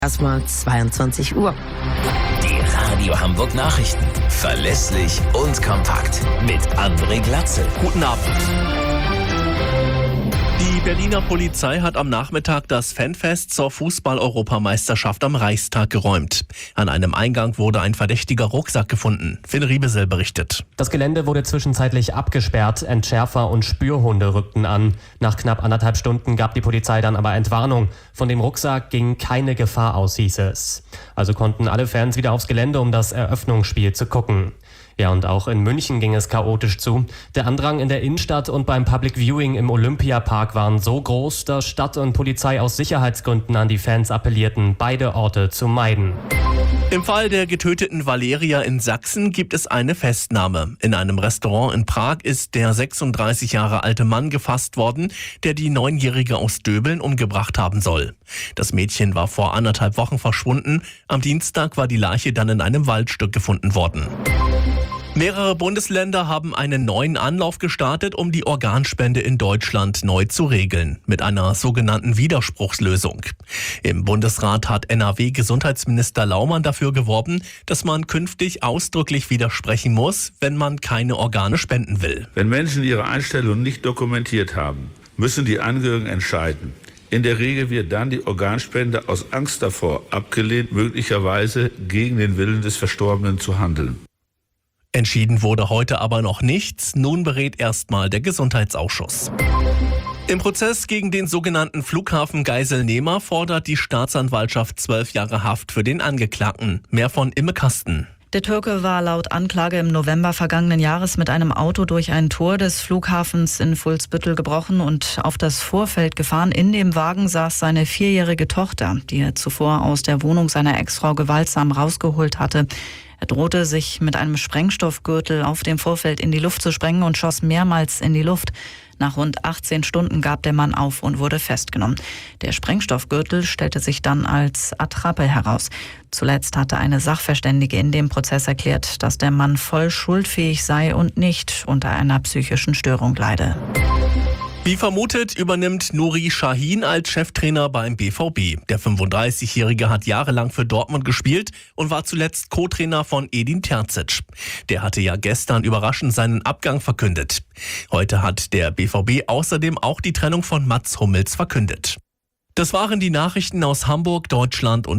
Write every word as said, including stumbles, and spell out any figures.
Erstmal zweiundzwanzig Uhr. Die Radio Hamburg Nachrichten. Verlässlich und kompakt. Mit André Glatzel. Guten Abend. Die Berliner Polizei hat am Nachmittag das Fanfest zur Fußball-Europameisterschaft am Reichstag geräumt. An einem Eingang wurde ein verdächtiger Rucksack gefunden. Finn Riebesel berichtet. Das Gelände wurde zwischenzeitlich abgesperrt, Entschärfer und Spürhunde rückten an. Nach knapp anderthalb Stunden gab die Polizei dann aber Entwarnung. Von dem Rucksack ging keine Gefahr aus, hieß es. Also konnten alle Fans wieder aufs Gelände, um das Eröffnungsspiel zu gucken. Ja, und auch in München ging es chaotisch zu. Der Andrang in der Innenstadt und beim Public Viewing im Olympiapark waren so groß, dass Stadt und Polizei aus Sicherheitsgründen an die Fans appellierten, beide Orte zu meiden. Im Fall der getöteten Valeria in Sachsen gibt es eine Festnahme. In einem Restaurant in Prag ist der sechsunddreißig Jahre alte Mann gefasst worden, der die Neunjährige aus Döbeln umgebracht haben soll. Das Mädchen war vor anderthalb Wochen verschwunden. Am Dienstag war die Leiche dann in einem Waldstück gefunden worden. Mehrere Bundesländer haben einen neuen Anlauf gestartet, um die Organspende in Deutschland neu zu regeln, mit einer sogenannten Widerspruchslösung. Im Bundesrat hat N R W-Gesundheitsminister Laumann dafür geworben, dass man künftig ausdrücklich widersprechen muss, wenn man keine Organe spenden will. Wenn Menschen ihre Einstellung nicht dokumentiert haben, müssen die Angehörigen entscheiden. In der Regel wird dann die Organspende aus Angst davor abgelehnt, möglicherweise gegen den Willen des Verstorbenen zu handeln. Entschieden wurde heute aber noch nichts. Nun berät erstmal der Gesundheitsausschuss. Im Prozess gegen den sogenannten Flughafen-Geiselnehmer fordert die Staatsanwaltschaft zwölf Jahre Haft für den Angeklagten. Mehr von Imme Kasten. Der Türke war laut Anklage im November vergangenen Jahres mit einem Auto durch ein Tor des Flughafens in Fuhlsbüttel gebrochen und auf das Vorfeld gefahren. In dem Wagen saß seine vierjährige Tochter, die er zuvor aus der Wohnung seiner Ex-Frau gewaltsam rausgeholt hatte. Er drohte, sich mit einem Sprengstoffgürtel auf dem Vorfeld in die Luft zu sprengen und schoss mehrmals in die Luft. Nach rund achtzehn Stunden gab der Mann auf und wurde festgenommen. Der Sprengstoffgürtel stellte sich dann als Attrappe heraus. Zuletzt hatte eine Sachverständige in dem Prozess erklärt, dass der Mann voll schuldfähig sei und nicht unter einer psychischen Störung leide. Wie vermutet, übernimmt Nuri Sahin als Cheftrainer beim B V B. Der fünfunddreißigjährige hat jahrelang für Dortmund gespielt und war zuletzt Co-Trainer von Edin Terzic. Der hatte ja gestern überraschend seinen Abgang verkündet. Heute hat der B V B außerdem auch die Trennung von Mats Hummels verkündet. Das waren die Nachrichten aus Hamburg, Deutschland und